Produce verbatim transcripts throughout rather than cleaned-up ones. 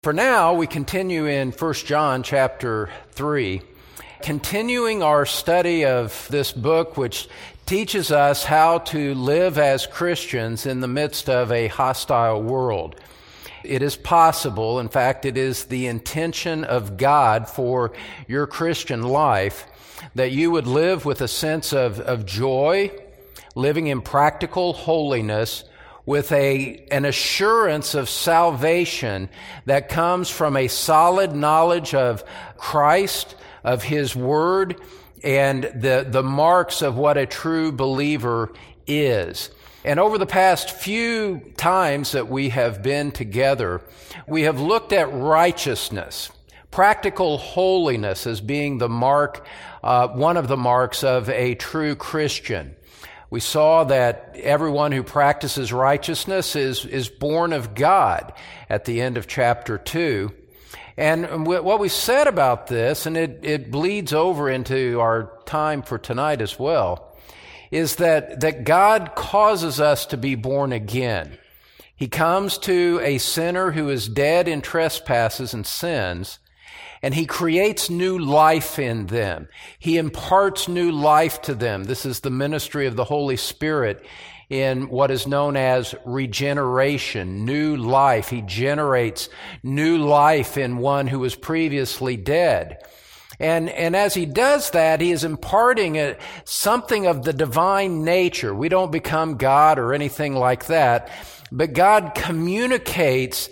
For now, we continue in First John chapter three, continuing our study of this book, which teaches us how to live as Christians in the midst of a hostile world. It is possible, in fact, it is the intention of God for your Christian life that you would live with a sense of, of joy, living in practical holiness, with a an assurance of salvation that comes from a solid knowledge of Christ, of His Word, and the, the marks of what a true believer is. And over the past few times that we have been together, we have looked at righteousness, practical holiness as being the mark, uh, one of the marks of a true Christian. We saw that everyone who practices righteousness is, is born of God at the end of chapter two. And what we said about this, and it, it bleeds over into our time for tonight as well, is that, that God causes us to be born again. He comes to a sinner who is dead in trespasses and sins, and He creates new life in them. He imparts new life to them. This is the ministry of the Holy Spirit in what is known as regeneration, new life. He generates new life in one who was previously dead. And, and as He does that, He is imparting a, something of the divine nature. We don't become God or anything like that, but God communicates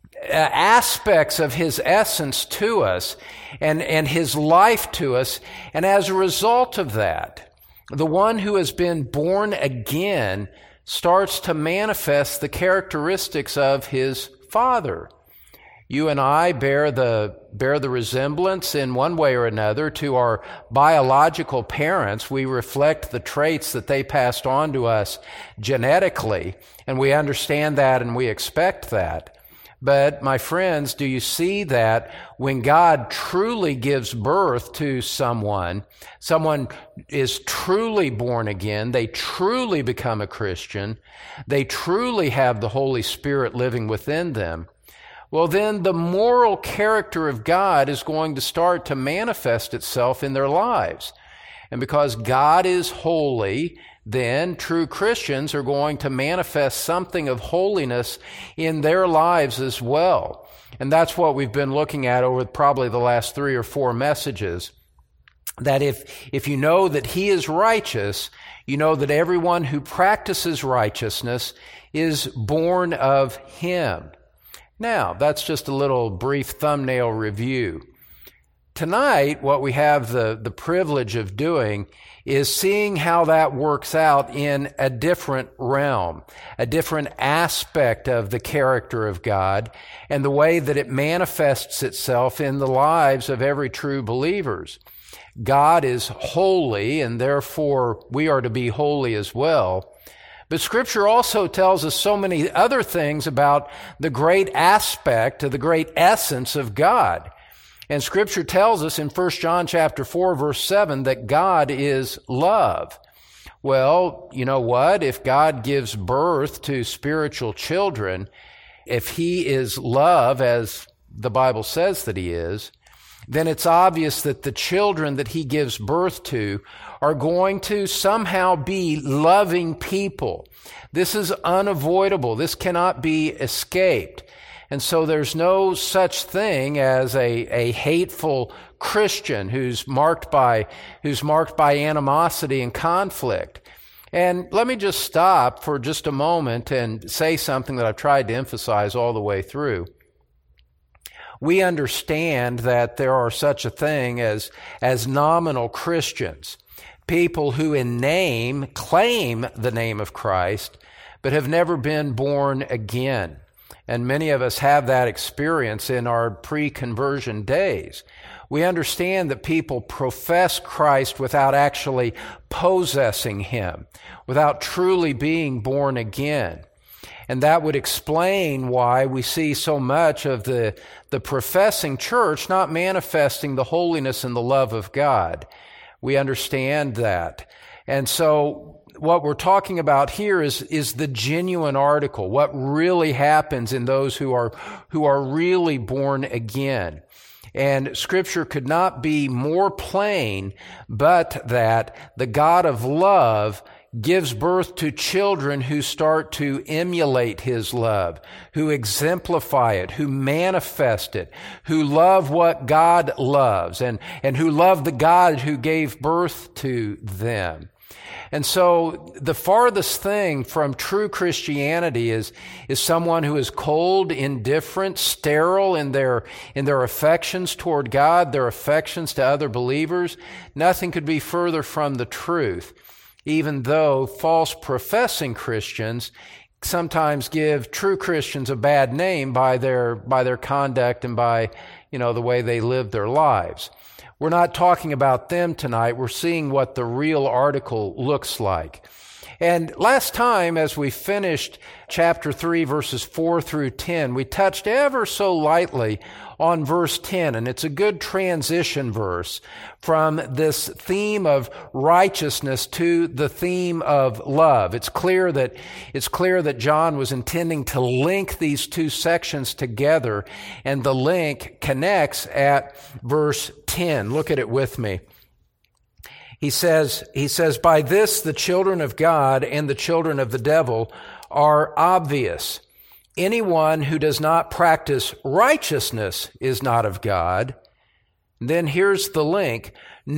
aspects of His essence to us and, and His life to us. And as a result of that, the one who has been born again starts to manifest the characteristics of his Father. You and I bear the bear the resemblance in one way or another to our biological parents. We reflect the traits that they passed on to us genetically, and we understand that and we expect that. But, my friends, do you see that when God truly gives birth to someone, someone is truly born again, they truly become a Christian, they truly have the Holy Spirit living within them, well, then the moral character of God is going to start to manifest itself in their lives. And because God is holy, then true Christians are going to manifest something of holiness in their lives as well. And that's what we've been looking at over probably the last three or four messages. That if, if you know that He is righteous, you know that everyone who practices righteousness is born of Him. Now, that's just a little brief thumbnail review. Tonight, what we have the, the privilege of doing is seeing how that works out in a different realm, a different aspect of the character of God, and the way that it manifests itself in the lives of every true believers. God is holy, and therefore we are to be holy as well. But Scripture also tells us so many other things about the great aspect of the great essence of God. And Scripture tells us in First John chapter four, verse seven, that God is love. Well, you know what? If God gives birth to spiritual children, if He is love, as the Bible says that He is, then it's obvious that the children that He gives birth to are going to somehow be loving people. This is unavoidable. This cannot be escaped. And so there's no such thing as a, a hateful Christian who's marked by, who's marked by animosity and conflict. And let me just stop for just a moment and say something that I've tried to emphasize all the way through. We understand that there are such a thing as, as nominal Christians, people who in name claim the name of Christ, but have never been born again. And many of us have that experience in our pre-conversion days. We understand that people profess Christ without actually possessing Him, without truly being born again. And that would explain why we see so much of the, the professing church not manifesting the holiness and the love of God. We understand that. And so what we're talking about here is, is the genuine article, what really happens in those who are, who are really born again. And Scripture could not be more plain, but that the God of love gives birth to children who start to emulate His love, who exemplify it, who manifest it, who love what God loves, and, and who love the God who gave birth to them. And so the farthest thing from true Christianity is, is someone who is cold, indifferent, sterile in their, in their affections toward God, their affections to other believers. Nothing could be further from the truth, even though false professing Christians sometimes give true Christians a bad name by their, by their conduct and by, you know, the way they live their lives. We're not talking about them tonight. We're seeing what the real article looks like. And last time, as we finished chapter three, verses four through ten, we touched ever so lightly on verse ten, and it's a good transition verse from this theme of righteousness to the theme of love. It's clear that, it's clear that John was intending to link these two sections together, and the link connects at verse ten. Look at it with me. He says, he says, by this the children of God and the children of the devil are obvious. Anyone who does not practice righteousness is not of God. Then here's the link,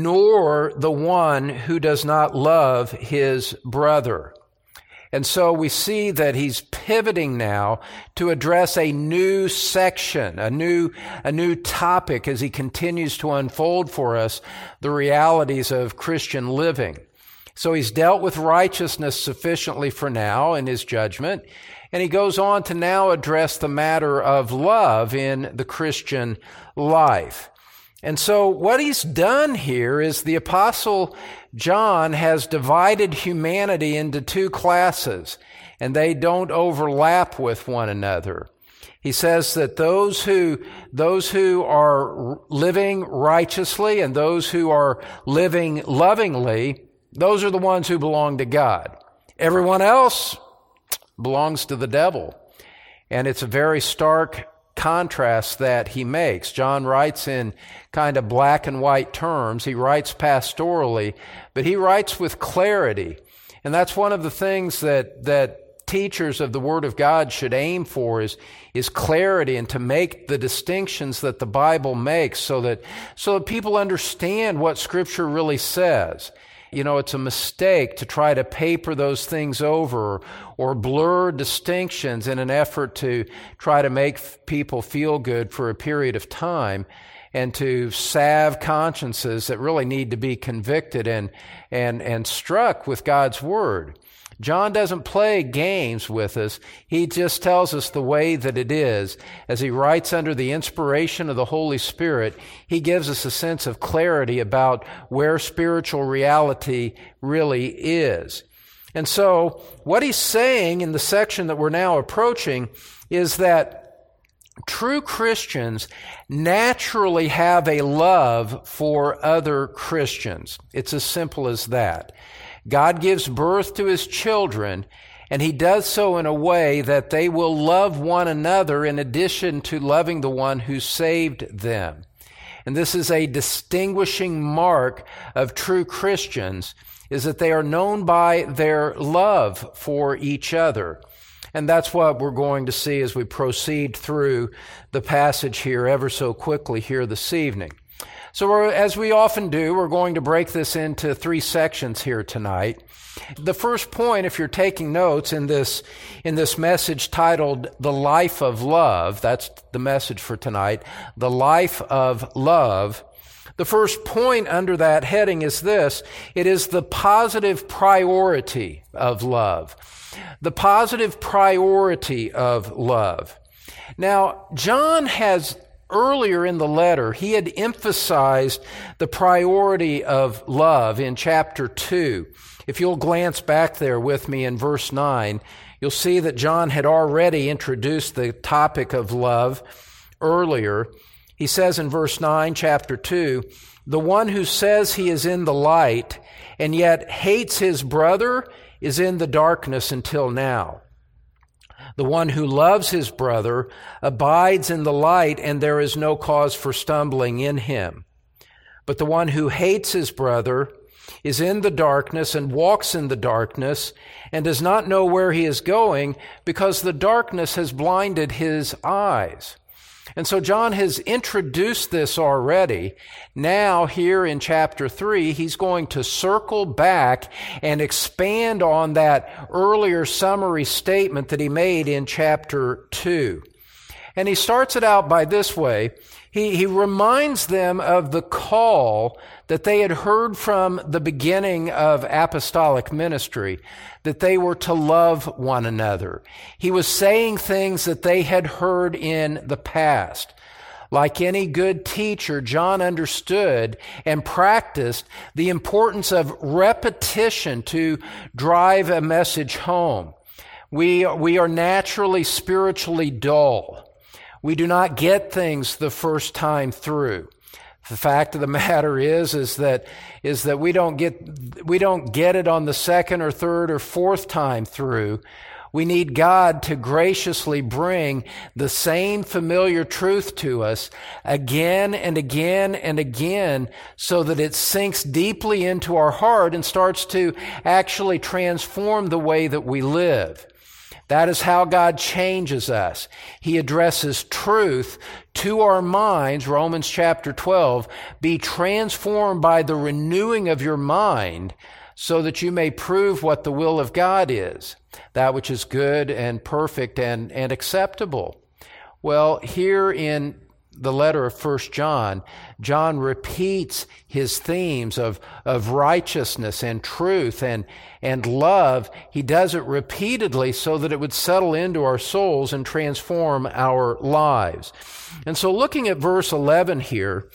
nor the one who does not love his brother. And so we see that he's pivoting now to address a new section, a new, a new topic as he continues to unfold for us the realities of Christian living. So he's dealt with righteousness sufficiently for now in his judgment, and he goes on to now address the matter of love in the Christian life. And so what he's done here is the Apostle John has divided humanity into two classes, and they don't overlap with one another. He says that those who, those who are living righteously and those who are living lovingly, those are the ones who belong to God. Everyone else belongs to the devil. And it's a very stark contrast that he makes. John writes in kind of black and white terms. He writes pastorally, but he writes with clarity. And that's one of the things that, that teachers of the Word of God should aim for is, is clarity, and to make the distinctions that the Bible makes so that, so that people understand what Scripture really says. You know, it's a mistake to try to paper those things over or blur distinctions in an effort to try to make people feel good for a period of time, and to salve consciences that really need to be convicted and, and, and struck with God's Word. John doesn't play games with us. He just tells us the way that it is. As he writes under the inspiration of the Holy Spirit, he gives us a sense of clarity about where spiritual reality really is. And so what he's saying in the section that we're now approaching is that true Christians naturally have a love for other Christians. It's as simple as that. God gives birth to His children, and He does so in a way that they will love one another in addition to loving the one who saved them. And this is a distinguishing mark of true Christians, is that they are known by their love for each other. And that's what we're going to see as we proceed through the passage here ever so quickly here this evening. So we're, as we often do, we're going to break this into three sections here tonight. The first point, if you're taking notes in this, in this message titled, The Life of Love, that's the message for tonight, The Life of Love. The first point under that heading is this: it is the positive priority of love. The positive priority of love. Now, John has earlier in the letter, he had emphasized the priority of love in chapter two. If you'll glance back there with me in verse nine, you'll see that John had already introduced the topic of love earlier. He says in verse nine, chapter two, "The one who says he is in the light and yet hates his brother is in the darkness until now. The one who loves his brother abides in the light, and there is no cause for stumbling in him. But the one who hates his brother is in the darkness and walks in the darkness and does not know where he is going, because the darkness has blinded his eyes. And so John has introduced this already. Now, here in chapter three, he's going to circle back and expand on that earlier summary statement that he made in chapter two. And he starts it out by this way. He, he reminds them of the call that they had heard from the beginning of apostolic ministry, that they were to love one another. He was saying things that they had heard in the past. Like any good teacher, John understood and practiced the importance of repetition to drive a message home. We, we are naturally spiritually dull. We do not get things the first time through. The fact of the matter is, is that, is that we don't get, we don't get it on the second or third or fourth time through. We need God to graciously bring the same familiar truth to us again and again and again, so that it sinks deeply into our heart and starts to actually transform the way that we live. That is how God changes us. He addresses truth to our minds, Romans chapter twelve, be transformed by the renewing of your mind, so that you may prove what the will of God is, that which is good and perfect and, and acceptable. Well, here in the letter of First John, John repeats his themes of, of righteousness and truth and, and love. He does it repeatedly so that it would settle into our souls and transform our lives. And so looking at verse eleven here,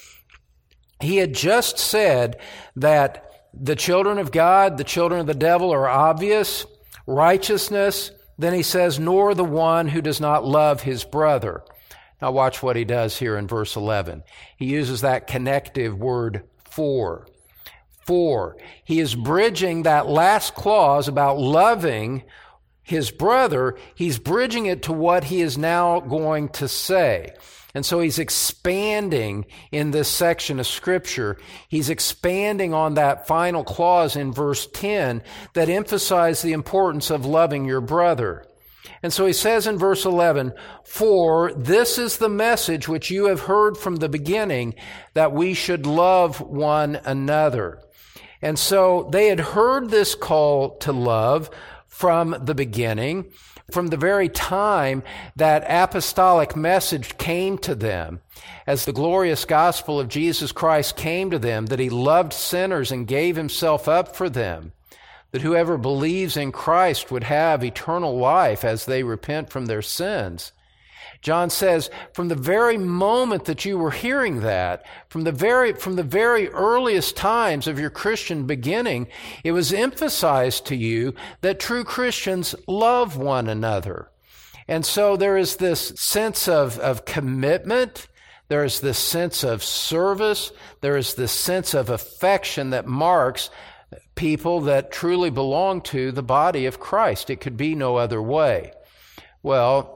he had just said that the children of God, the children of the devil are obvious, righteousness. Then he says, nor the one who does not love his brother. Now watch what he does here in verse eleven. He uses that connective word for. For. He is bridging that last clause about loving his brother. He's bridging it to what he is now going to say. And so he's expanding in this section of Scripture. He's expanding on that final clause in verse ten that emphasizes the importance of loving your brother. And so he says in verse eleven, for this is the message which you have heard from the beginning, that we should love one another. And so they had heard this call to love from the beginning, from the very time that apostolic message came to them, as the glorious gospel of Jesus Christ came to them, that he loved sinners and gave himself up for them, that whoever believes in Christ would have eternal life as they repent from their sins. John says, from the very moment that you were hearing that, from the very, from the very earliest times of your Christian beginning, it was emphasized to you that true Christians love one another. And so there is this sense of, of commitment. There is this sense of service. There is this sense of affection that marks people that truly belong to the body of Christ. It could be no other way. Well,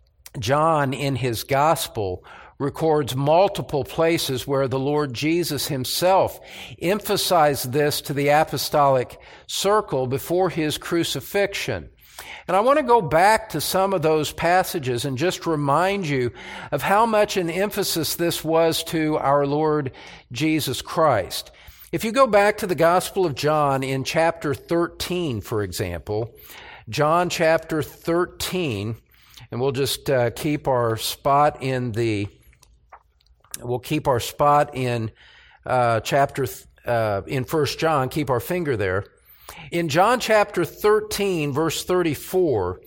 John, in his gospel, records multiple places where the Lord Jesus himself emphasized this to the apostolic circle before his crucifixion. And I want to go back to some of those passages and just remind you of how much an emphasis this was to our Lord Jesus Christ. If you go back to the Gospel of John in chapter thirteen, for example, John chapter thirteen, and we'll just uh, keep our spot in the, we'll keep our spot in uh, chapter, th- uh, in First John, keep our finger there. In John chapter thirteen, verse thirty-four,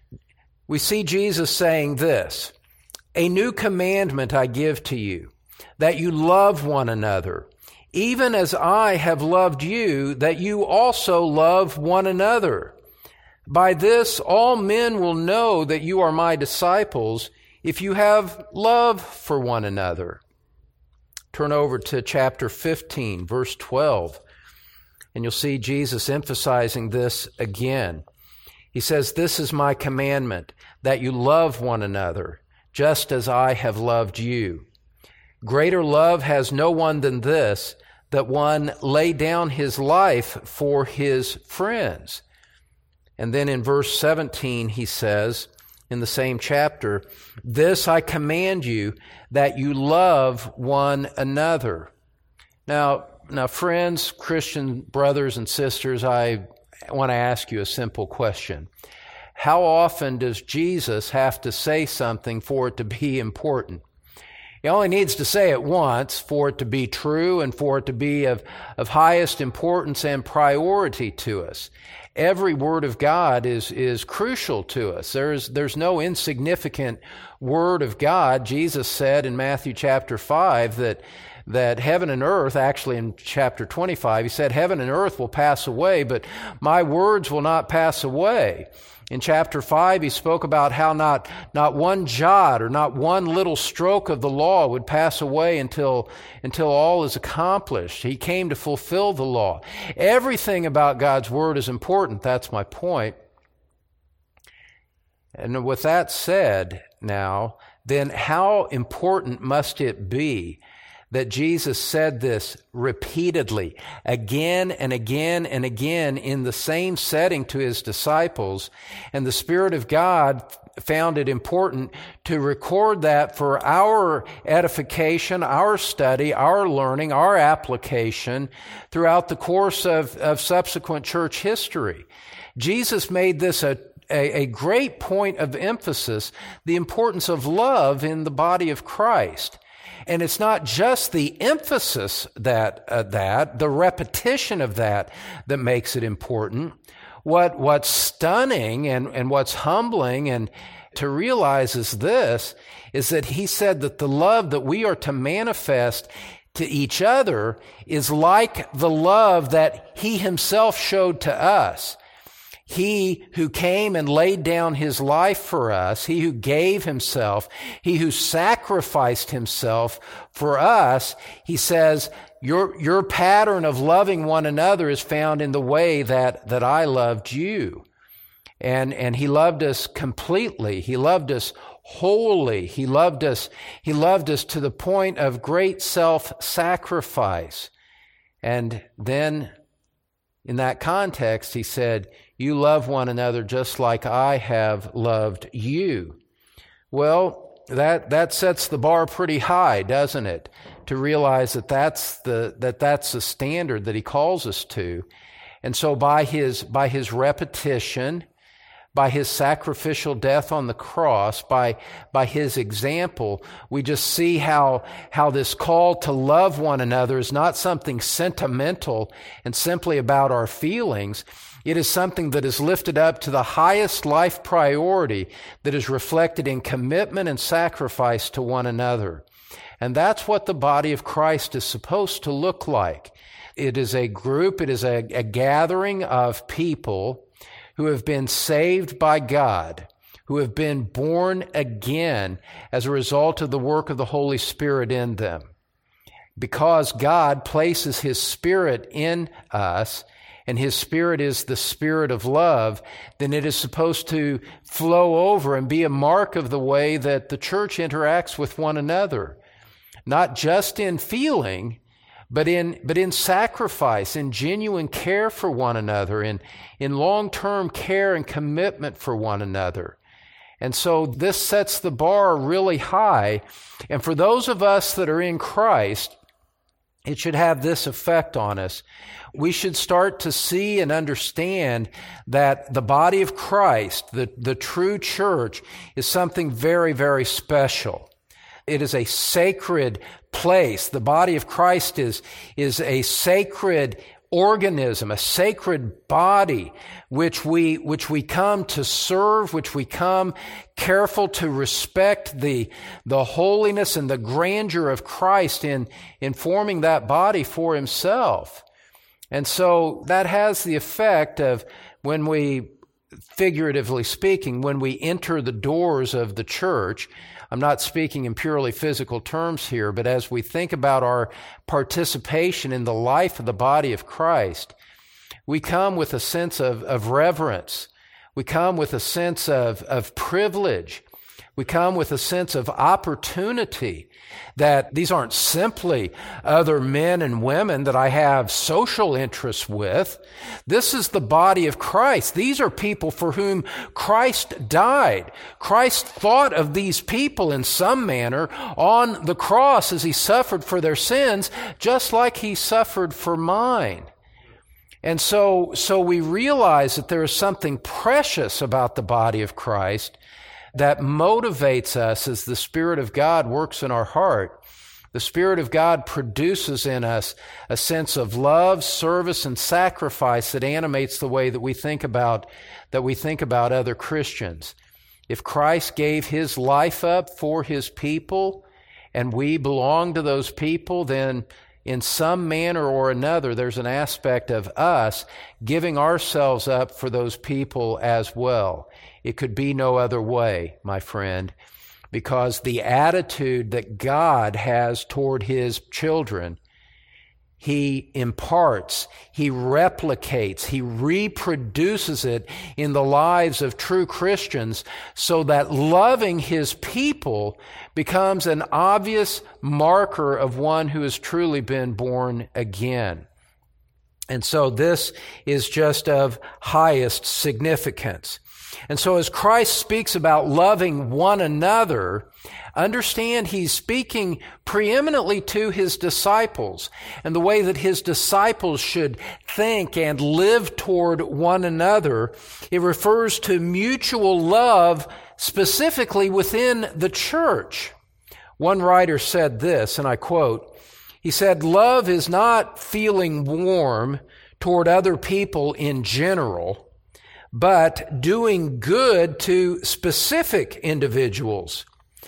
we see Jesus saying this, a new commandment I give to you, that you love one another, even as I have loved you, that you also love one another. By this, all men will know that you are my disciples, if you have love for one another. Turn over to chapter fifteen, verse twelve. And you'll see Jesus emphasizing this again. He says, "This is my commandment, that you love one another, just as I have loved you. Greater love has no one than this, that one lay down his life for his friends." And then in verse seventeen, he says, in the same chapter, "This I command you, that you love one another." Now, now, friends, Christian brothers and sisters, I want to ask you a simple question. How often does Jesus have to say something for it to be important? He only needs to say it once for it to be true and for it to be of, of highest importance and priority to us. Every word of God is, is crucial to us. There's, there's no insignificant word of God. Jesus said in Matthew chapter five that, that heaven and earth, actually in chapter twenty-five, he said, "Heaven and earth will pass away, but my words will not pass away." In chapter five, he spoke about how not, not one jot or not one little stroke of the law would pass away until, until all is accomplished. He came to fulfill the law. Everything about God's Word is important. That's my point. And with that said now, then how important must it be that Jesus said this repeatedly, again and again and again in the same setting to his disciples, and the Spirit of God found it important to record that for our edification, our study, our learning, our application throughout the course of, of subsequent church history. Jesus made this a A, a great point of emphasis, the importance of love in the body of Christ. And it's not just the emphasis that, uh, that, the repetition of that, that makes it important. What, what's stunning and, and what's humbling and to realize is this, is that he said that the love that we are to manifest to each other is like the love that he himself showed to us. He who came and laid down his life for us, he who gave himself, he who sacrificed himself for us, he says, your, your pattern of loving one another is found in the way that, that I loved you. And, and he loved us completely. He loved us wholly. He loved us, he loved us to the point of great self-sacrifice. And then in that context, he said, "You love one another just like I have loved you." Well, that, that sets the bar pretty high, doesn't it? To realize that that's the, that that's the standard that he calls us to. And so by his, by his repetition, by his sacrificial death on the cross, by, by his example, we just see how, how this call to love one another is not something sentimental and simply about our feelings. It is something that is lifted up to the highest life priority that is reflected in commitment and sacrifice to one another. And that's what the body of Christ is supposed to look like. It is a group, it is a, a gathering of people who have been saved by God, who have been born again as a result of the work of the Holy Spirit in them. Because God places His Spirit in us, and His Spirit is the Spirit of love, then it is supposed to flow over and be a mark of the way that the church interacts with one another. Not just in feeling, but in but in sacrifice, in genuine care for one another, in, in long-term care and commitment for one another. And so this sets the bar really high. And for those of us that are in Christ, it should have this effect on us. We should start to see and understand that the body of Christ, the, the true church, is something very, very special. It is a sacred place. The body of Christ is, is a sacred organism, a sacred body, which we, which we come to serve, which we come careful to respect the, the holiness and the grandeur of Christ in, in forming that body for Himself. And so that has the effect of when we, figuratively speaking, when we enter the doors of the church, I'm not speaking in purely physical terms here, but as we think about our participation in the life of the body of Christ, We come with a sense of, of reverence. We come with a sense of, of privilege. We come with a sense of opportunity, that these aren't simply other men and women that I have social interests with. This is the body of Christ. These are people for whom Christ died. Christ thought of these people in some manner on the cross as he suffered for their sins, just like he suffered for mine. And so, so we realize that there is something precious about the body of Christ that motivates us as the Spirit of God works in our heart. The Spirit of God produces in us a sense of love, service, and sacrifice that animates the way that we think about, that we think about other Christians. If Christ gave his life up for his people, and we belong to those people, then in some manner or another, there's an aspect of us giving ourselves up for those people as well. It could be no other way, my friend, because the attitude that God has toward his children, he imparts, he replicates, he reproduces it in the lives of true Christians, so that loving his people becomes an obvious marker of one who has truly been born again. And so this is just of highest significance. And so as Christ speaks about loving one another, understand he's speaking preeminently to his disciples and the way that his disciples should think and live toward one another. It refers to mutual love specifically within the church. One writer said this, and I quote, he said, "Love is not feeling warm toward other people in general, but doing good to specific individuals.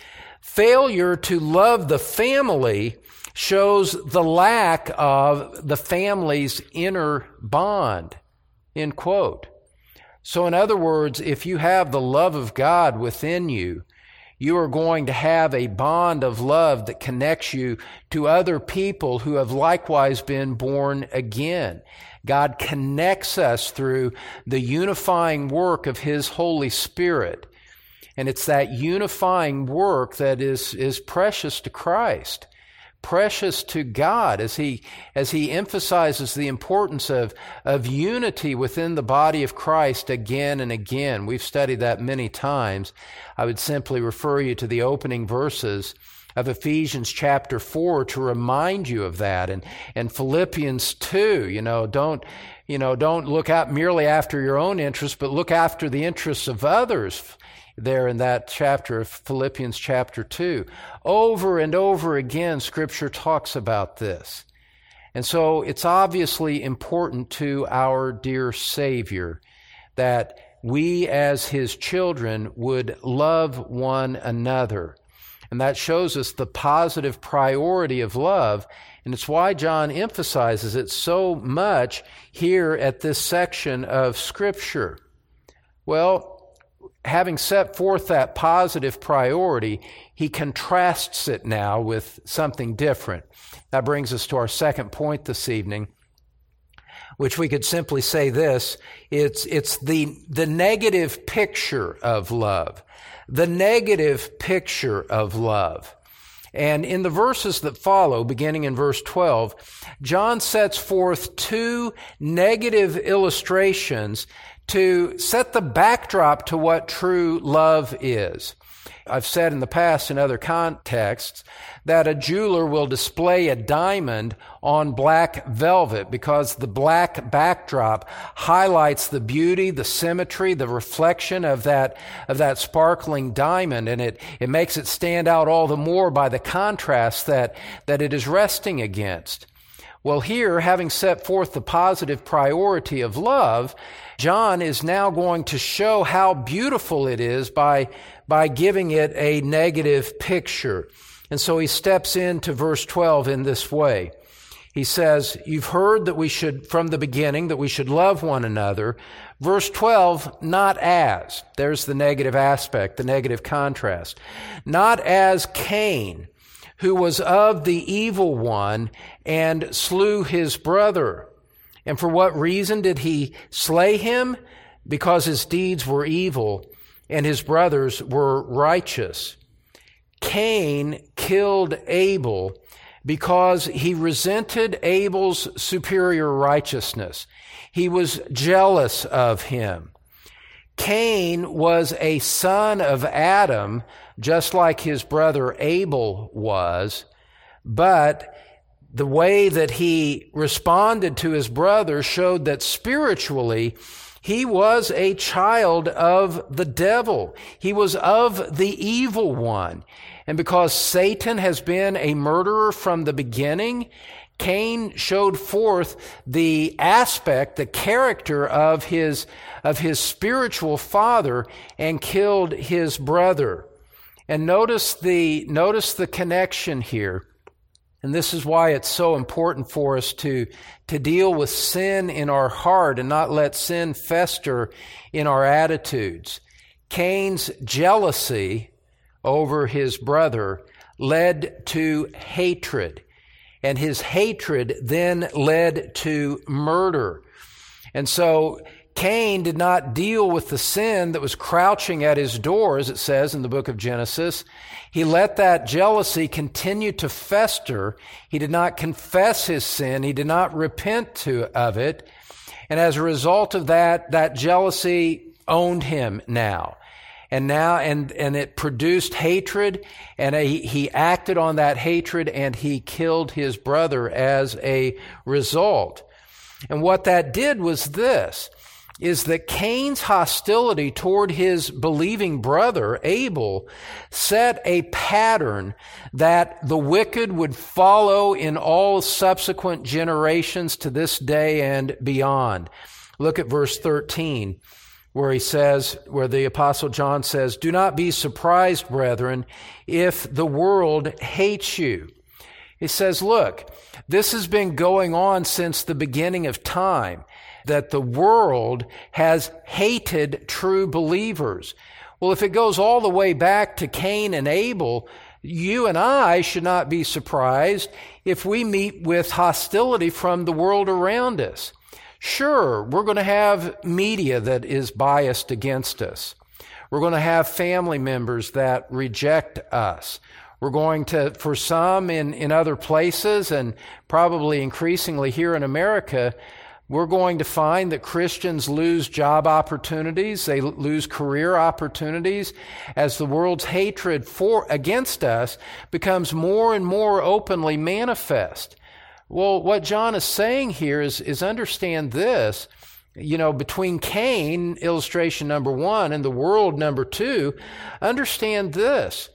Failure to love the family shows the lack of the family's inner bond," end quote. So in other words, if you have the love of God within you, you are going to have a bond of love that connects you to other people who have likewise been born again. God connects us through the unifying work of his Holy Spirit. And it's that unifying work that is, is precious to Christ, precious to God, as he, as he emphasizes the importance of, of unity within the body of Christ again and again. We've studied that many times. I would simply refer you to the opening verses of Ephesians chapter four to remind you of that. And, and Philippians two, you know, don't, you know, don't look out merely after your own interests, but look after the interests of others there in that chapter of Philippians chapter two. Over and over again, Scripture talks about this. And so it's obviously important to our dear Savior that we as his children would love one another. And that shows us the positive priority of love. And it's why John emphasizes it so much here at this section of Scripture. Well, having set forth that positive priority, he contrasts it now with something different. That brings us to our second point this evening, which we could simply say this: it's, it's the, the negative picture of love. The negative picture of love. And in the verses that follow, beginning in verse twelve, John sets forth two negative illustrations to set the backdrop to what true love is. I've said in the past in other contexts that a jeweler will display a diamond on black velvet because the black backdrop highlights the beauty, the symmetry, the reflection of that, of that sparkling diamond, and it, it makes it stand out all the more by the contrast that, that it is resting against. Well, here, having set forth the positive priority of love, John is now going to show how beautiful it is by, by giving it a negative picture. And so he steps into verse twelve in this way. He says, "You've heard that we should, from the beginning, that we should love one another." Verse twelve, "Not as," there's the negative aspect, the negative contrast. "Not as Cain, who was of the evil one and slew his brother." And for what reason did he slay him? Because his deeds were evil and his brothers were righteous. Cain killed Abel because he resented Abel's superior righteousness. He was jealous of him. Cain was a son of Adam, just like his brother Abel was, but the way that he responded to his brother showed that spiritually he was a child of the devil. He was of the evil one. And because Satan has been a murderer from the beginning, Cain showed forth the aspect, the character of his, of his spiritual father and killed his brother. And notice the, notice the connection here. And this is why it's so important for us to, to deal with sin in our heart and not let sin fester in our attitudes. Cain's jealousy over his brother led to hatred, and his hatred then led to murder. And so Cain did not deal with the sin that was crouching at his door, as it says in the book of Genesis. He let that jealousy continue to fester. He did not confess his sin. He did not repent to, of it. And as a result of that, that jealousy owned him now. And now, and, and it produced hatred, and he, he acted on that hatred, and he killed his brother as a result. And what that did was this, is that Cain's hostility toward his believing brother, Abel, set a pattern that the wicked would follow in all subsequent generations to this day and beyond. Look at verse thirteen. Where he says, where the Apostle John says, "Do not be surprised, brethren, if the world hates you." He says, look, this has been going on since the beginning of time, that the world has hated true believers. Well, if it goes all the way back to Cain and Abel, you and I should not be surprised if we meet with hostility from the world around us. Sure, we're going to have media that is biased against us. We're going to have family members that reject us. We're going to, for some in, in other places, and probably increasingly here in America, we're going to find that Christians lose job opportunities, they lose career opportunities, as the world's hatred for against us becomes more and more openly manifest. Well, what John is saying here is, is understand this, you know, between Cain, illustration number one, and the world, number two, understand this,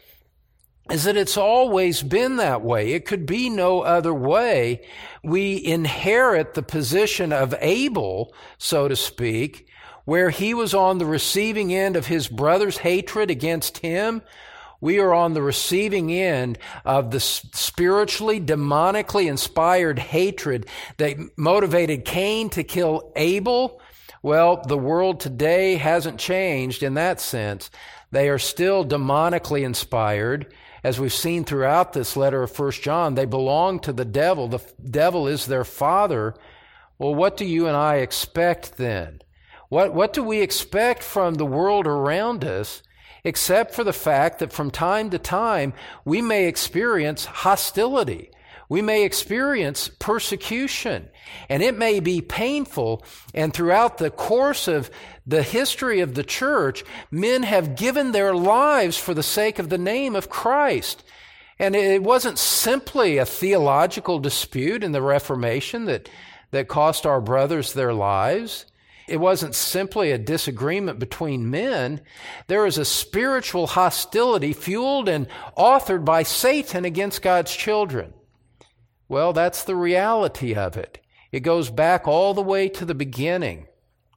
is that it's always been that way. It could be no other way. We inherit the position of Abel, so to speak, where he was on the receiving end of his brother's hatred against him. We are on the receiving end of the spiritually, demonically inspired hatred that motivated Cain to kill Abel. Well, the world today hasn't changed in that sense. They are still demonically inspired. As we've seen throughout this letter of First John, they belong to the devil. The devil is their father. Well, what do you and I expect then? What, what do we expect from the world around us, except for the fact that from time to time we may experience hostility. We may experience persecution, and it may be painful. And throughout the course of the history of the church, men have given their lives for the sake of the name of Christ. And it wasn't simply a theological dispute in the Reformation that, that cost our brothers their lives. It wasn't simply a disagreement between men. There is a spiritual hostility fueled and authored by Satan against God's children. Well, that's the reality of it. It goes back all the way to the beginning.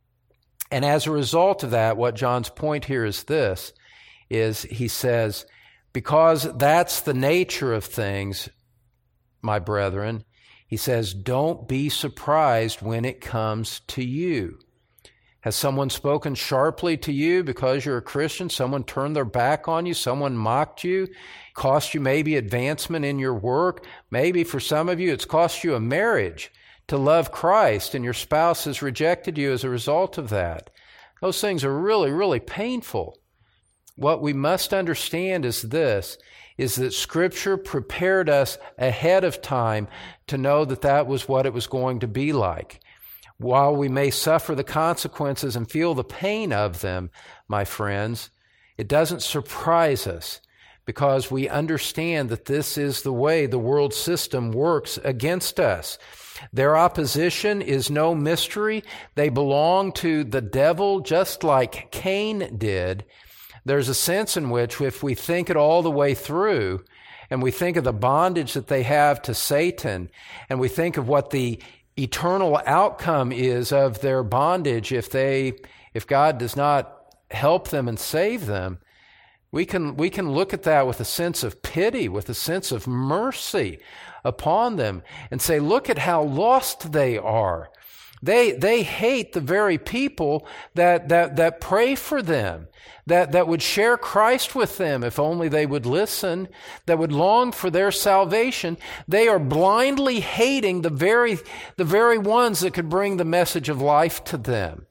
And as a result of that, what John's point here is this, is he says, because that's the nature of things, my brethren, he says, don't be surprised when it comes to you. Has someone spoken sharply to you because you're a Christian? Someone turned their back on you? Someone mocked you? Cost you maybe advancement in your work? Maybe for some of you it's cost you a marriage. to love Christ and your spouse has rejected you as a result of that. Those things are really, really painful. What we must understand is this, is that Scripture prepared us ahead of time to know that that was what it was going to be like. While we may suffer the consequences and feel the pain of them, my friends, it doesn't surprise us because we understand that this is the way the world system works against us. Their opposition is no mystery. They belong to the devil just like Cain did. There's a sense in which if we think it all the way through and we think of the bondage that they have to Satan and we think of what the eternal outcome is of their bondage if they, if God does not help them and save them, we can, we can look at that with a sense of pity, with a sense of mercy upon them and say, look at how lost they are. They, they hate the very people that, that, that pray for them, that, that would share Christ with them if only they would listen, that would long for their salvation. They are blindly hating the very, the very ones that could bring the message of life to them.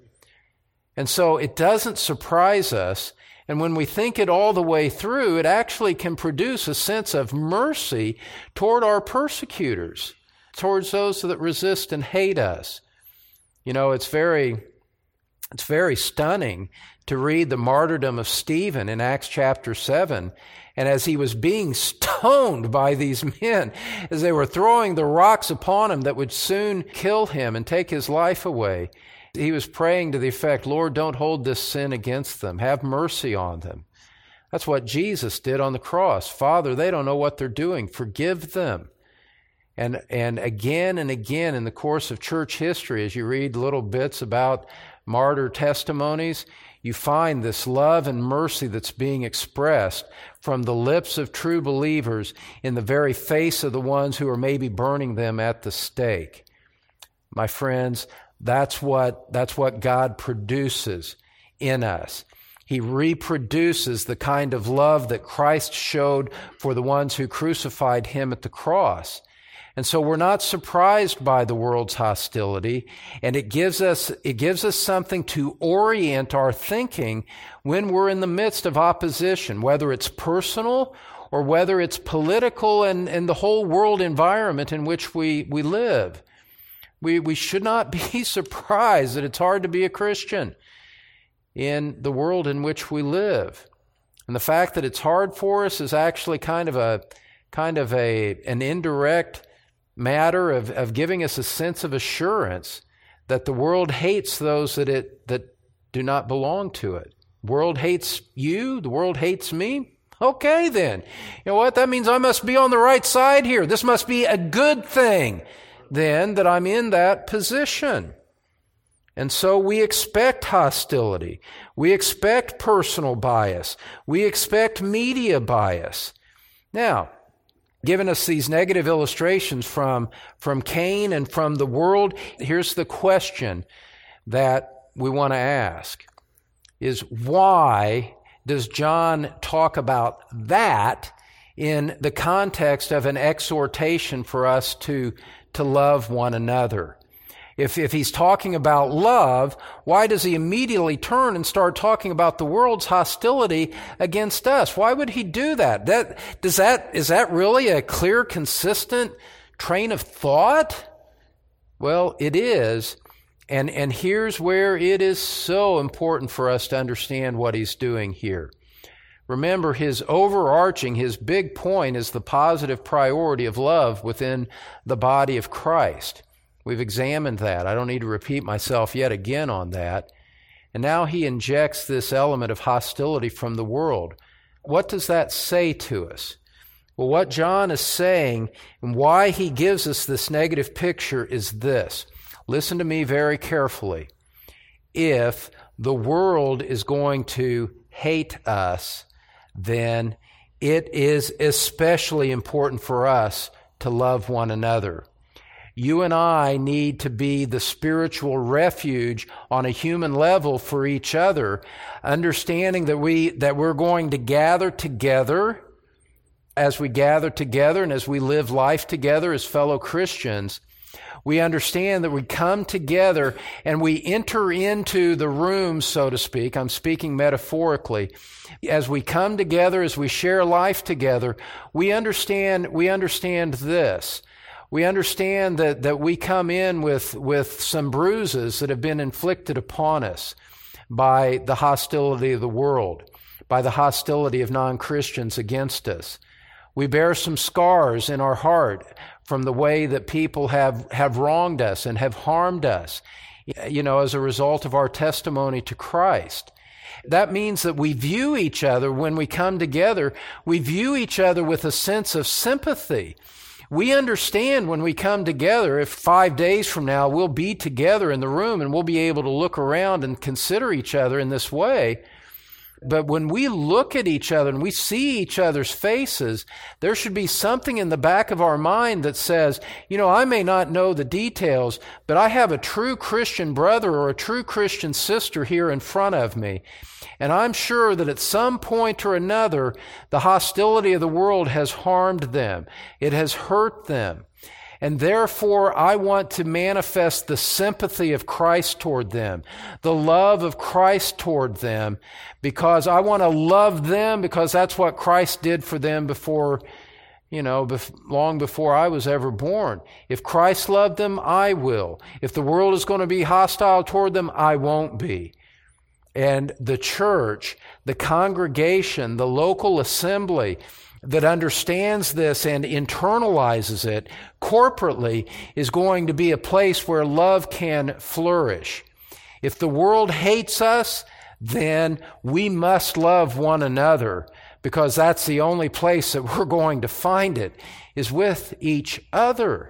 And so it doesn't surprise us. And when we think it all the way through, it actually can produce a sense of mercy toward our persecutors, towards those that resist and hate us. You know, it's very, it's very stunning to read the martyrdom of Stephen in Acts chapter seven. And as he was being stoned by these men, as they were throwing the rocks upon him that would soon kill him and take his life away, he was praying to the effect, Lord, don't hold this sin against them. Have mercy on them. That's what Jesus did on the cross. Father, they don't know what they're doing. Forgive them. And and again and again in the course of church history, as you read little bits about martyr testimonies, you find this love and mercy that's being expressed from the lips of true believers in the very face of the ones who are maybe burning them at the stake. My friends, that's what, that's what God produces in us. He reproduces the kind of love that Christ showed for the ones who crucified him at the cross. And so we're not surprised by the world's hostility, and it gives us, it gives us something to orient our thinking when we're in the midst of opposition, whether it's personal or whether it's political and, and the whole world environment in which we, we live. We, we should not be surprised that it's hard to be a Christian in the world in which we live. And the fact that it's hard for us is actually kind of a, kind of a, an indirect matter of, of giving us a sense of assurance that the world hates those that it that do not belong to it. The world hates you, the world hates me. Okay then. You know what? That means I must be on the right side here. This must be a good thing then that I'm in that position. And so we expect hostility. We expect personal bias. We expect media bias. Now, given us these negative illustrations from, from Cain and from the world, here's the question that we want to ask, is why does John talk about that in the context of an exhortation for us to, to love one another? If, if he's talking about love, why does he immediately turn and start talking about the world's hostility against us? Why would he do that? That, does that, is that really a clear, consistent train of thought? Well, it is. And, and here's where it is so important for us to understand what he's doing here. Remember, his overarching, his big point is the positive priority of love within the body of Christ. We've examined that. I don't need to repeat myself yet again on that. And now he injects this element of hostility from the world. What does that say to us? Well, what John is saying and why he gives us this negative picture is this. Listen to me very carefully. If the world is going to hate us, then it is especially important for us to love one another. You and I need to be the spiritual refuge on a human level for each other, understanding that we, that we're going to gather together as we gather together and as we live life together as fellow Christians. We understand that we come together and we enter into the room, so to speak. I'm speaking metaphorically. As we come together, as we share life together, we understand, we understand this. We understand that, that we come in with, with some bruises that have been inflicted upon us by the hostility of the world, by the hostility of non-Christians against us. We bear some scars in our heart from the way that people have, have wronged us and have harmed us, you know, as a result of our testimony to Christ. That means that we view each other, when we come together, we view each other with a sense of sympathy. We understand when we come together, if five days from now we'll be together in the room and we'll be able to look around and consider each other in this way. But when we look at each other and we see each other's faces, there should be something in the back of our mind that says, you know, I may not know the details, but I have a true Christian brother or a true Christian sister here in front of me. And I'm sure that at some point or another, the hostility of the world has harmed them. It has hurt them. And therefore, I want to manifest the sympathy of Christ toward them, the love of Christ toward them, because I want to love them because that's what Christ did for them before, you know, bef- long before I was ever born. If Christ loved them, I will. If the world is going to be hostile toward them, I won't be. And the church, the congregation, the local assembly that understands this and internalizes it corporately is going to be a place where love can flourish. If the world hates us, then we must love one another, because that's the only place that we're going to find it, is with each other.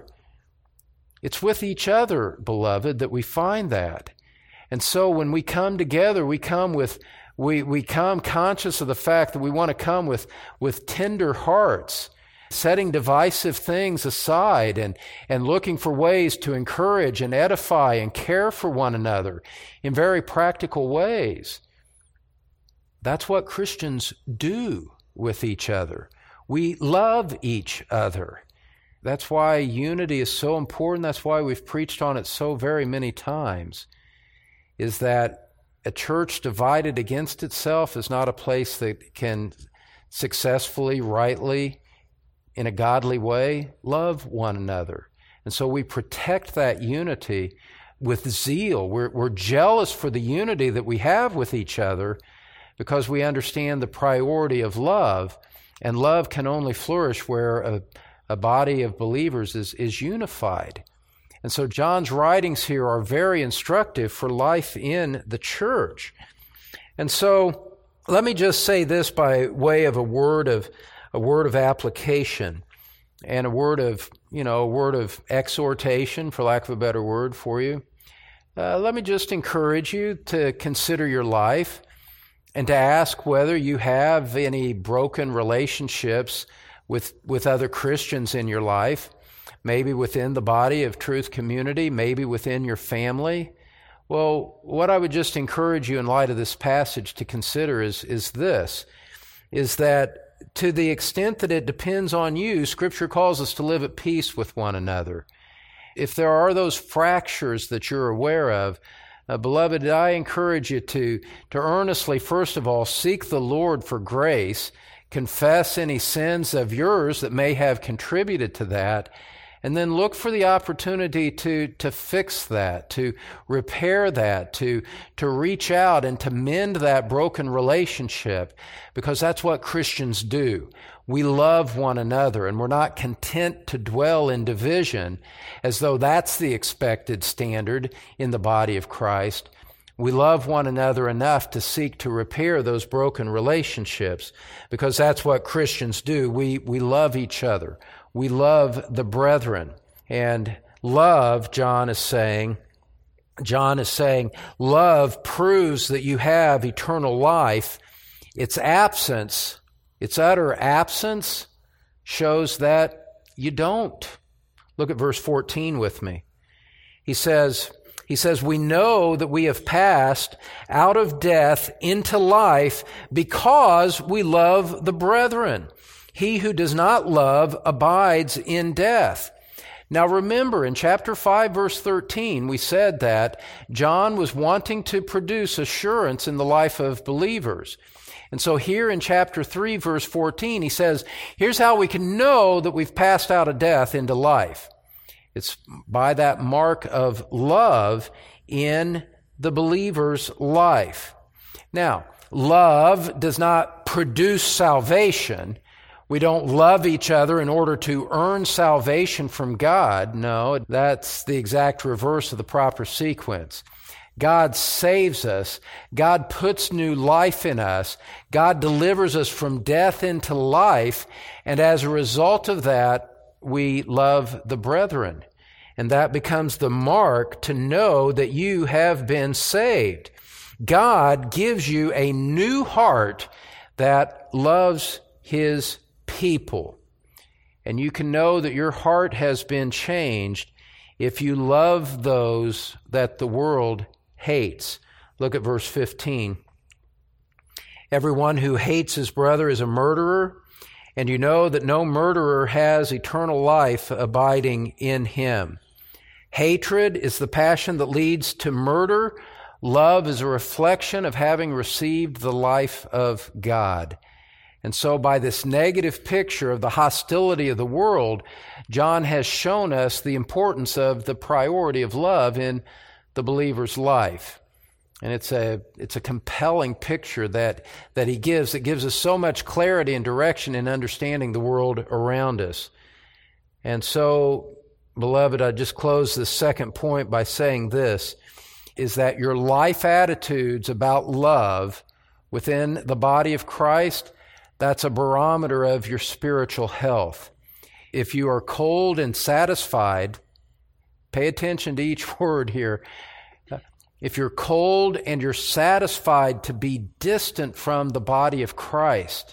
It's with each other, beloved, that we find that. And so when we come together, we come with We we come conscious of the fact that we want to come with, with tender hearts, setting divisive things aside and, and looking for ways to encourage and edify and care for one another in very practical ways. That's what Christians do with each other. We love each other. That's why unity is so important. That's why we've preached on it so very many times, is that a church divided against itself is not a place that can successfully, rightly, in a godly way, love one another. And so we protect that unity with zeal. We're, we're jealous for the unity that we have with each other because we understand the priority of love, and love can only flourish where a, a body of believers is, is unified. And so John's writings here are very instructive for life in the church. And so let me just say this by way of a word of a word of application and a word of, you know, a word of exhortation, for lack of a better word for you. Uh, let me just encourage you to consider your life and to ask whether you have any broken relationships with, with other Christians in your life. Maybe within the body of Truth Community, maybe within your family. Well, what I would just encourage you in light of this passage to consider is, is this, is that to the extent that it depends on you, Scripture calls us to live at peace with one another. If there are those fractures that you're aware of, uh, beloved, I encourage you to, to earnestly, first of all, seek the Lord for grace, confess any sins of yours that may have contributed to that, and then look for the opportunity to, to fix that, to repair that, to, to reach out and to mend that broken relationship, because that's what Christians do. We love one another, and we're not content to dwell in division as though that's the expected standard in the body of Christ. We love one another enough to seek to repair those broken relationships, because that's what Christians do. We, we love each other. We love the brethren. And love, John is saying, John is saying, love proves that you have eternal life. Its absence, its utter absence, shows that you don't. Look at verse fourteen with me. He says, He says, we know that we have passed out of death into life because we love the brethren. He who does not love abides in death. Now remember, in chapter five, verse thirteen, we said that John was wanting to produce assurance in the life of believers. And so here in chapter three, verse fourteen, he says, here's how we can know that we've passed out of death into life. It's by that mark of love in the believer's life. Now, love does not produce salvation. We don't love each other in order to earn salvation from God. No, that's the exact reverse of the proper sequence. God saves us. God puts new life in us. God delivers us from death into life. And as a result of that, we love the brethren. And that becomes the mark to know that you have been saved. God gives you a new heart that loves His people. And you can know that your heart has been changed if you love those that the world hates. Look at verse fifteen. Everyone who hates his brother is a murderer, and you know that no murderer has eternal life abiding in him. Hatred is the passion that leads to murder. Love is a reflection of having received the life of God. And so by this negative picture of the hostility of the world, John has shown us the importance of the priority of love in the believer's life. And it's a it's a compelling picture that, that he gives that gives us so much clarity and direction in understanding the world around us. And so, beloved, I just close this second point by saying this, is that your life attitudes about love within the body of Christ, that's a barometer of your spiritual health. If you are cold and satisfied, pay attention to each word here. If you're cold and you're satisfied to be distant from the body of Christ,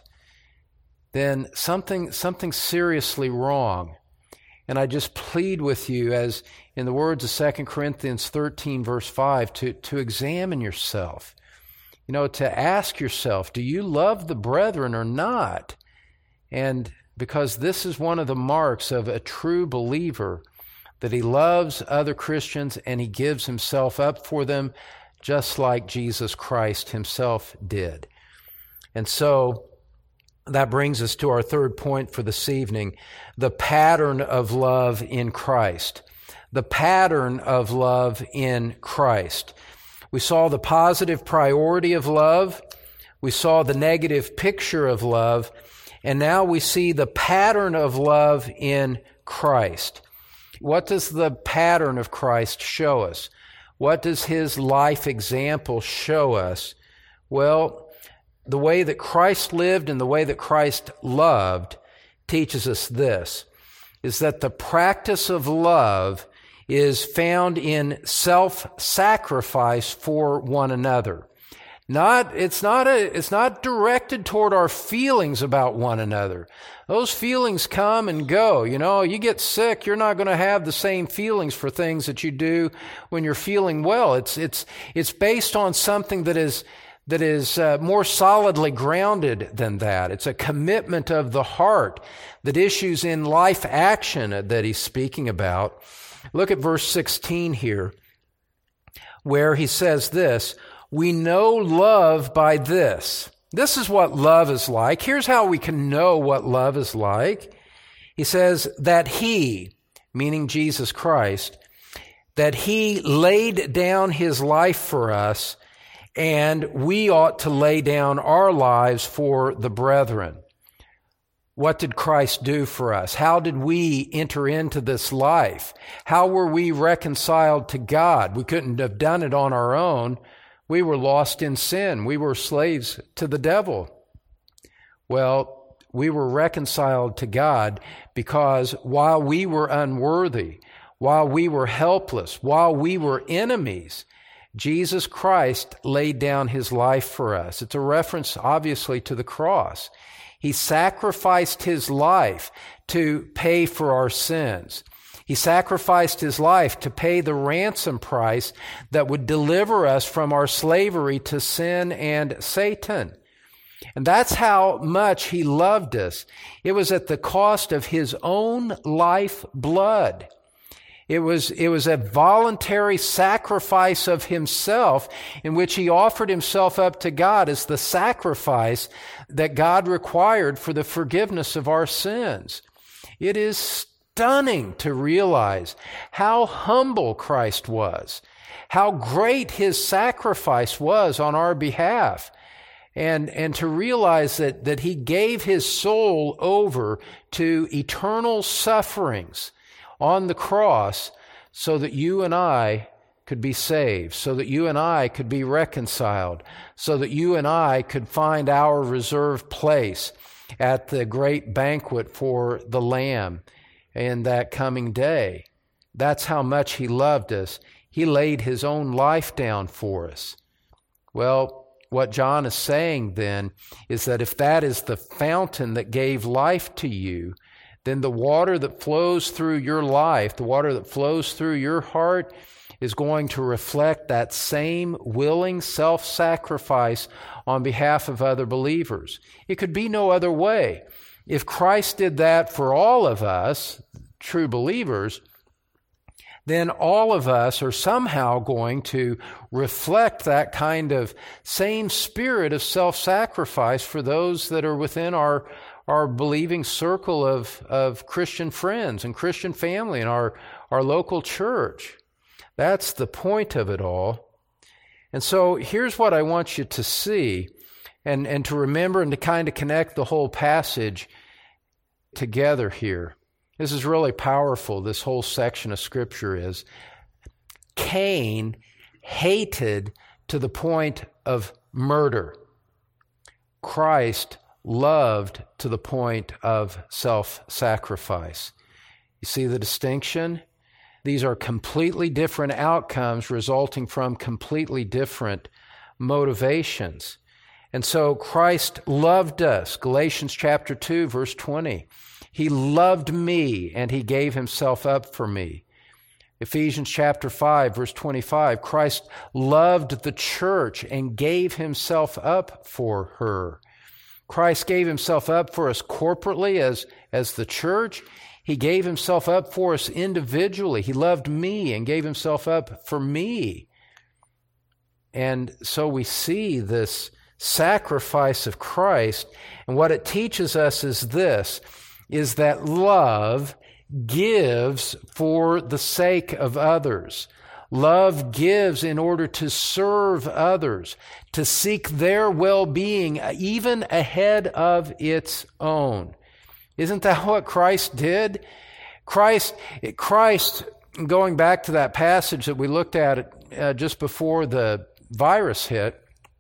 then something something seriously wrong. And I just plead with you, as in the words of Second Corinthians thirteen, verse five, to, to examine yourself. You know, to ask yourself, do you love the brethren or not? And because this is one of the marks of a true believer, that he loves other Christians and he gives himself up for them just like Jesus Christ himself did. And so that brings us to our third point for this evening, the pattern of love in Christ. The pattern of love in Christ. We saw the positive priority of love. We saw the negative picture of love. And now we see the pattern of love in Christ. What does the pattern of Christ show us? What does his life example show us? Well, the way that Christ lived and the way that Christ loved teaches us this, is that the practice of love is found in self-sacrifice for one another. Not, it's not a, it's not directed toward our feelings about one another. Those feelings come and go. You know, you get sick, you're not going to have the same feelings for things that you do when you're feeling well. It's, it's, it's based on something that is, that is uh, more solidly grounded than that. It's a commitment of the heart that issues in life action that he's speaking about. Look at verse sixteen here, where he says this, we know love by this. This is what love is like. Here's how we can know what love is like. He says that he, meaning Jesus Christ, that he laid down his life for us, and we ought to lay down our lives for the brethren. What did Christ do for us? How did we enter into this life? How were we reconciled to God? We couldn't have done it on our own. We were lost in sin. We were slaves to the devil. Well, we were reconciled to God because while we were unworthy, while we were helpless, while we were enemies, Jesus Christ laid down his life for us. It's a reference, obviously, to the cross. He sacrificed his life to pay for our sins. He sacrificed his life to pay the ransom price that would deliver us from our slavery to sin and Satan. And that's how much he loved us. It was at the cost of his own life blood. It was, it was a voluntary sacrifice of himself in which he offered himself up to God as the sacrifice that God required for the forgiveness of our sins. It is stunning to realize how humble Christ was, how great his sacrifice was on our behalf, and, and to realize that, that he gave his soul over to eternal sufferings on the cross so that you and I could be saved, so that you and I could be reconciled, so that you and I could find our reserved place at the great banquet for the Lamb in that coming day. That's how much he loved us. He laid his own life down for us. Well, what John is saying then is that if that is the fountain that gave life to you, then the water that flows through your life, the water that flows through your heart, is going to reflect that same willing self-sacrifice on behalf of other believers. It could be no other way. If Christ did that for all of us, true believers, then all of us are somehow going to reflect that kind of same spirit of self-sacrifice for those that are within our our believing circle of, of Christian friends and Christian family in our, our local church. That's the point of it all. And so here's what I want you to see and, and to remember and to kind of connect the whole passage together here. This is really powerful, this whole section of Scripture is. Cain hated to the point of murder. Christ loved to the point of self-sacrifice. You see the distinction? These are completely different outcomes resulting from completely different motivations. And so Christ loved us. Galatians chapter two, verse twenty. He loved me and he gave himself up for me. Ephesians chapter five, verse twenty-five. Christ loved the church and gave himself up for her. Christ gave himself up for us corporately as, as the church. He gave himself up for us individually. He loved me and gave himself up for me. And so we see this sacrifice of Christ, and what it teaches us is this, is that love gives for the sake of others. Love gives in order to serve others, to seek their well-being even ahead of its own. Isn't that what Christ did? Christ, Christ, going back to that passage that we looked at uh, just before the virus hit,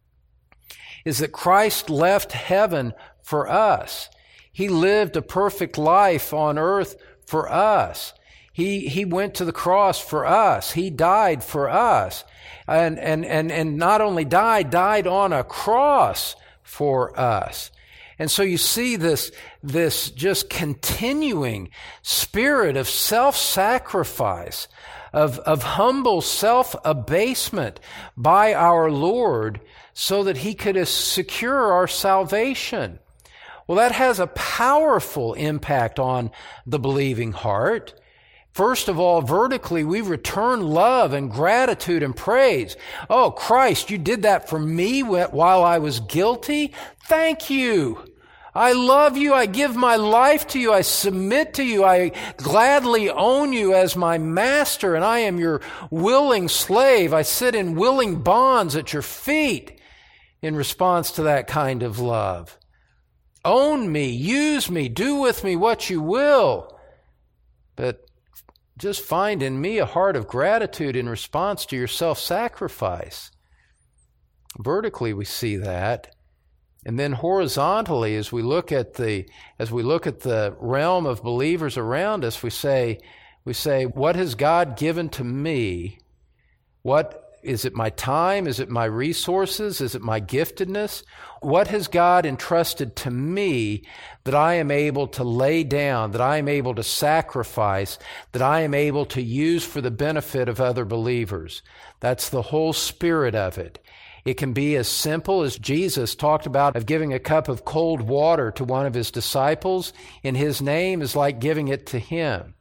is that Christ left heaven for us. He lived a perfect life on earth for us. He, he went to the cross for us. He died for us. And, and, and, and not only died, died on a cross for us. And so you see this, this just continuing spirit of self-sacrifice, of, of humble self-abasement by our Lord so that he could secure our salvation. Well, that has a powerful impact on the believing heart. First of all, vertically, we return love and gratitude and praise. Oh, Christ, you did that for me while I was guilty? Thank you. I love you. I give my life to you. I submit to you. I gladly own you as my master, and I am your willing slave. I sit in willing bonds at your feet in response to that kind of love. Own me, use me, do with me what you will. But just find in me a heart of gratitude in response to your self-sacrifice. Vertically, we see that. And then horizontally, as we look at the as we look at the realm of believers around us, we say, we say, what has God given to me? What is it? My time? Is it my resources? Is it my giftedness? What has God entrusted to me that I am able to lay down, that I am able to sacrifice, that I am able to use for the benefit of other believers? That's the whole spirit of it. It can be as simple as Jesus talked about of giving a cup of cold water to one of his disciples in his name is like giving it to him.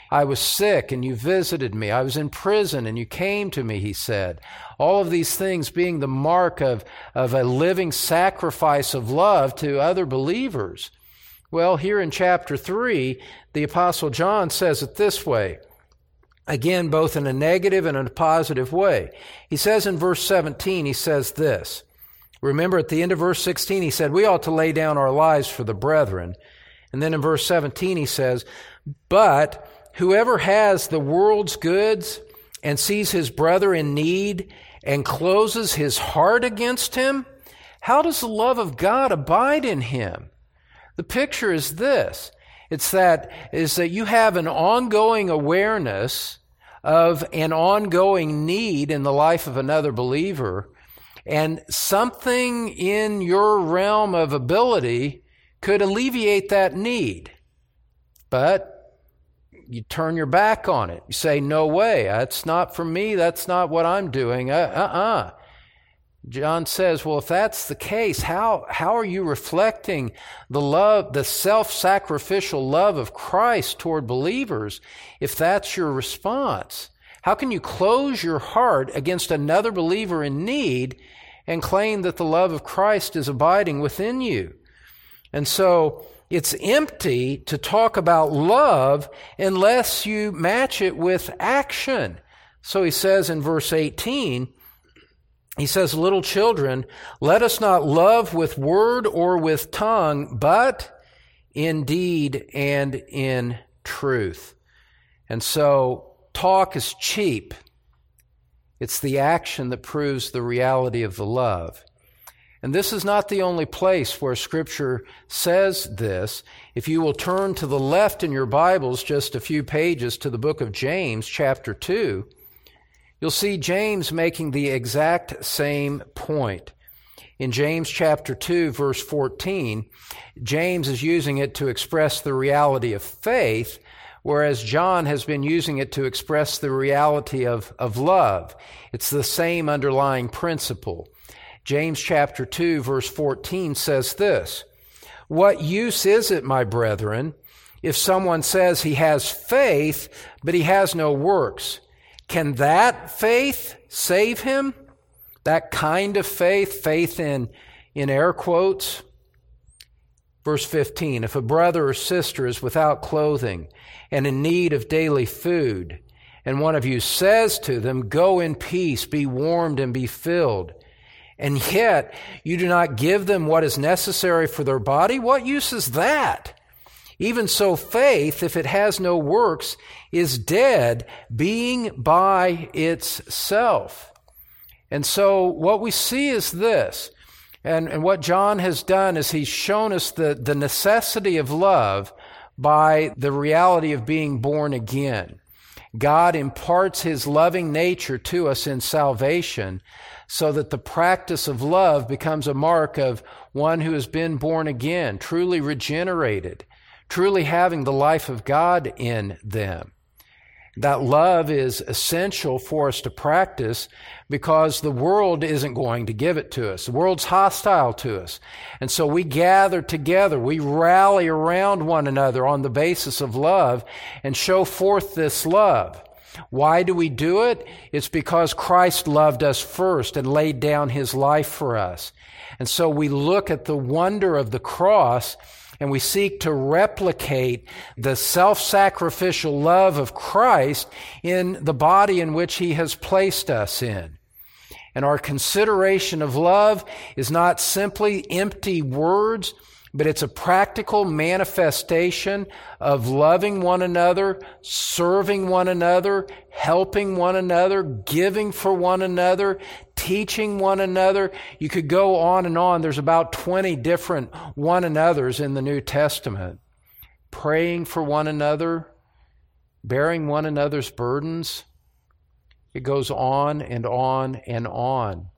I was sick and you visited me. I was in prison and you came to me, he said. All of these things being the mark of, of a living sacrifice of love to other believers. Well, here in chapter three, the Apostle John says it this way. Again, both in a negative and in a positive way. He says in verse seventeen, he says this. Remember, at the end of verse sixteen, he said, we ought to lay down our lives for the brethren. And then in verse seventeen, he says, but whoever has the world's goods and sees his brother in need and closes his heart against him, how does the love of God abide in him? The picture is this. It's that, is that you have an ongoing awareness of an ongoing need in the life of another believer, and something in your realm of ability could alleviate that need. But you turn your back on it. You say, no way, that's not for me, that's not what I'm doing. Uh-uh. John says, well, if that's the case, how, how are you reflecting the love, the self-sacrificial love of Christ toward believers if that's your response? How can you close your heart against another believer in need and claim that the love of Christ is abiding within you? And so it's empty to talk about love unless you match it with action. So he says in verse eighteen, he says, little children, let us not love with word or with tongue, but in deed and in truth. And so talk is cheap. It's the action that proves the reality of the love. And this is not the only place where Scripture says this. If you will turn to the left in your Bibles just a few pages to the book of James, chapter two, you'll see James making the exact same point. In James chapter two, verse fourteen, James is using it to express the reality of faith, whereas John has been using it to express the reality of, of love. It's the same underlying principle. James chapter two, verse fourteen says this, what use is it, my brethren, if someone says he has faith, but he has no works? Can that faith save him? That kind of faith, faith in, in air quotes? Verse fifteen, if a brother or sister is without clothing and in need of daily food, and one of you says to them, go in peace, be warmed and be filled, and yet you do not give them what is necessary for their body, what use is that? Even so, faith, if it has no works, is dead, being by itself. And so what we see is this, and, and what John has done is he's shown us the, the necessity of love by the reality of being born again. God imparts his loving nature to us in salvation so that the practice of love becomes a mark of one who has been born again, truly regenerated, truly having the life of God in them. That love is essential for us to practice because the world isn't going to give it to us. The world's hostile to us. And so we gather together, we rally around one another on the basis of love and show forth this love. Why do we do it? It's because Christ loved us first and laid down his life for us. And so we look at the wonder of the cross and we seek to replicate the self-sacrificial love of Christ in the body in which he has placed us in. And our consideration of love is not simply empty words, but it's a practical manifestation of loving one another, serving one another, helping one another, giving for one another, teaching one another. You could go on and on. There's about twenty different one another's in the New Testament. Praying for one another, bearing one another's burdens. It goes on and on and on.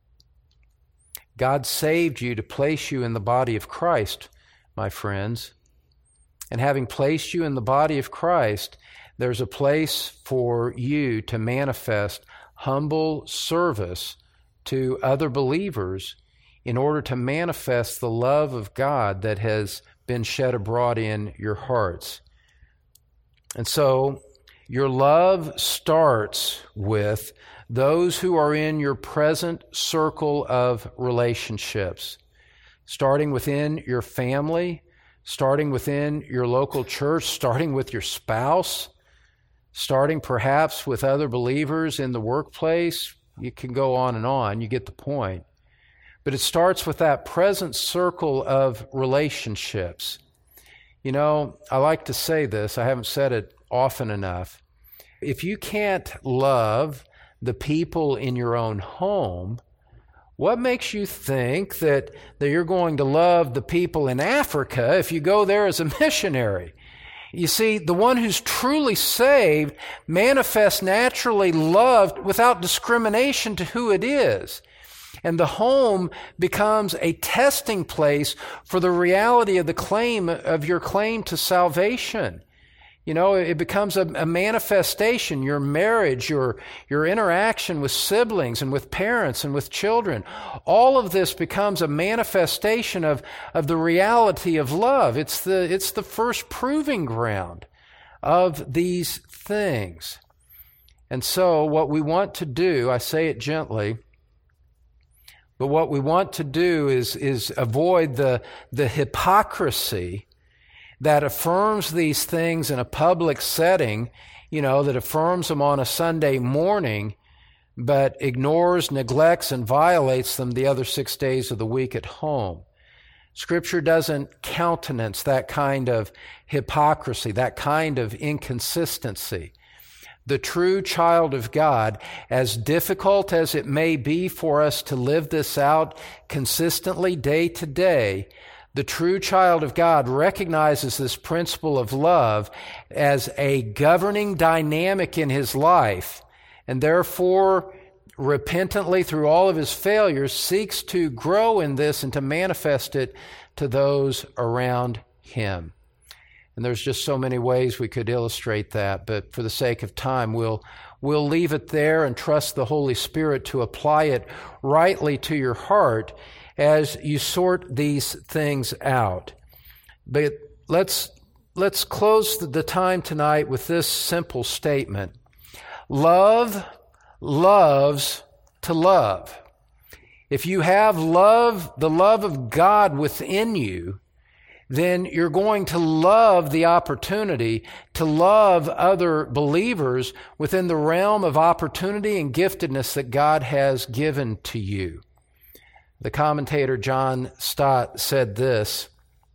God saved you to place you in the body of Christ, my friends. And having placed you in the body of Christ, there's a place for you to manifest humble service to other believers in order to manifest the love of God that has been shed abroad in your hearts. And so your love starts with those who are in your present circle of relationships, starting within your family, starting within your local church, starting with your spouse, starting perhaps with other believers in the workplace. You can go on and on. You get the point. But it starts with that present circle of relationships. You know, I like to say this. I haven't said it often enough. If you can't love the people in your own home, what makes you think that, that you're going to love the people in Africa if you go there as a missionary? You see, the one who's truly saved manifests naturally love without discrimination to who it is. And the home becomes a testing place for the reality of the claim of your claim to salvation. You know, it becomes a, a manifestation, your marriage, your, your interaction with siblings and with parents and with children. All of this becomes a manifestation of, of the reality of love. It's the, it's the first proving ground of these things. And so what we want to do, I say it gently, but what we want to do is, is avoid the, the hypocrisy that affirms these things in a public setting, you know, that affirms them on a Sunday morning, but ignores, neglects, and violates them the other six days of the week at home. Scripture doesn't countenance that kind of hypocrisy, that kind of inconsistency. The true child of God, as difficult as it may be for us to live this out consistently day to day, the true child of God recognizes this principle of love as a governing dynamic in his life, and therefore repentantly through all of his failures seeks to grow in this and to manifest it to those around him. And there's just so many ways we could illustrate that, but for the sake of time, we'll we'll leave it there and trust the Holy Spirit to apply it rightly to your heart as you sort these things out. But let's let's close the time tonight with this simple statement. Love loves to love. If you have love, the love of God within you, then you're going to love the opportunity to love other believers within the realm of opportunity and giftedness that God has given to you. The commentator John Stott said this,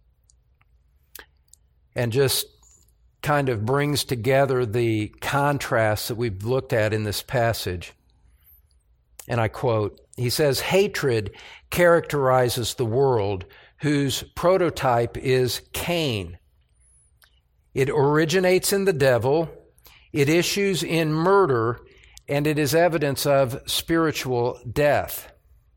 and just kind of brings together the contrasts that we've looked at in this passage. And I quote, he says, "Hatred characterizes the world whose prototype is Cain. It originates in the devil, it issues in murder, and it is evidence of spiritual death.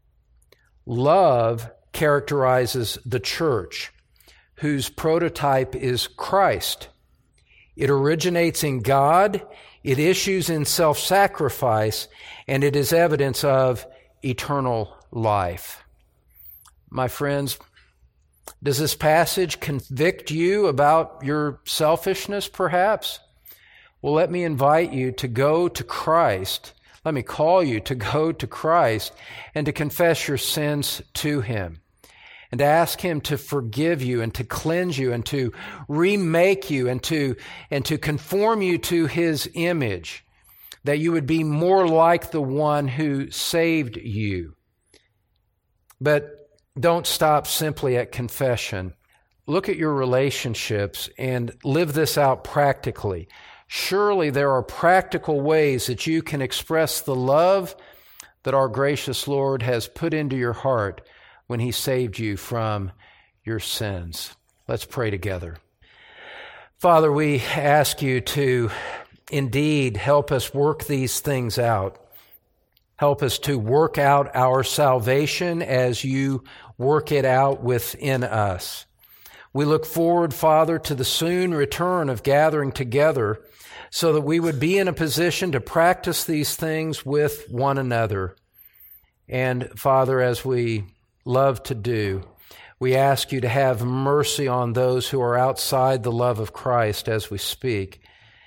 Love characterizes the church, whose prototype is Christ. It originates in God, it issues in self-sacrifice, and it is evidence of eternal life." My friends, does this passage convict you about your selfishness, perhaps? Well, let me invite you to go to Christ. Let me call you to go to Christ and to confess your sins to Him and to ask Him to forgive you and to cleanse you and to remake you and to, and to conform you to His image, that you would be more like the one who saved you. But don't stop simply at confession. Look at your relationships and live this out practically. Surely there are practical ways that you can express the love that our gracious Lord has put into your heart when He saved you from your sins. Let's pray together. Father, we ask you to indeed help us work these things out. Help us to work out our salvation as you work it out within us. We look forward, Father, to the soon return of gathering together so that we would be in a position to practice these things with one another. And, Father, as we love to do, we ask you to have mercy on those who are outside the love of Christ as we speak.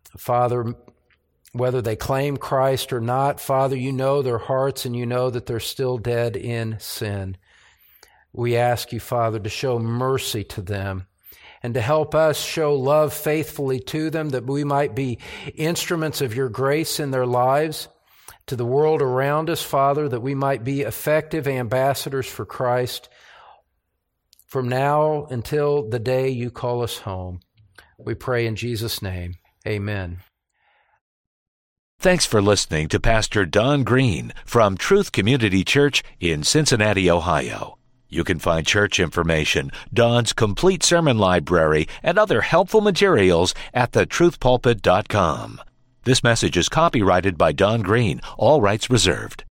Father, whether they claim Christ or not, Father, you know their hearts and you know that they're still dead in sin. We ask you, Father, to show mercy to them and to help us show love faithfully to them, that we might be instruments of your grace in their lives, to the world around us, Father, that we might be effective ambassadors for Christ from now until the day you call us home. We pray in Jesus' name. Amen. Thanks for listening to Pastor Don Green from Truth Community Church in Cincinnati, Ohio. You can find church information, Don's complete sermon library, and other helpful materials at the truth pulpit dot com. This message is copyrighted by Don Green, all rights reserved.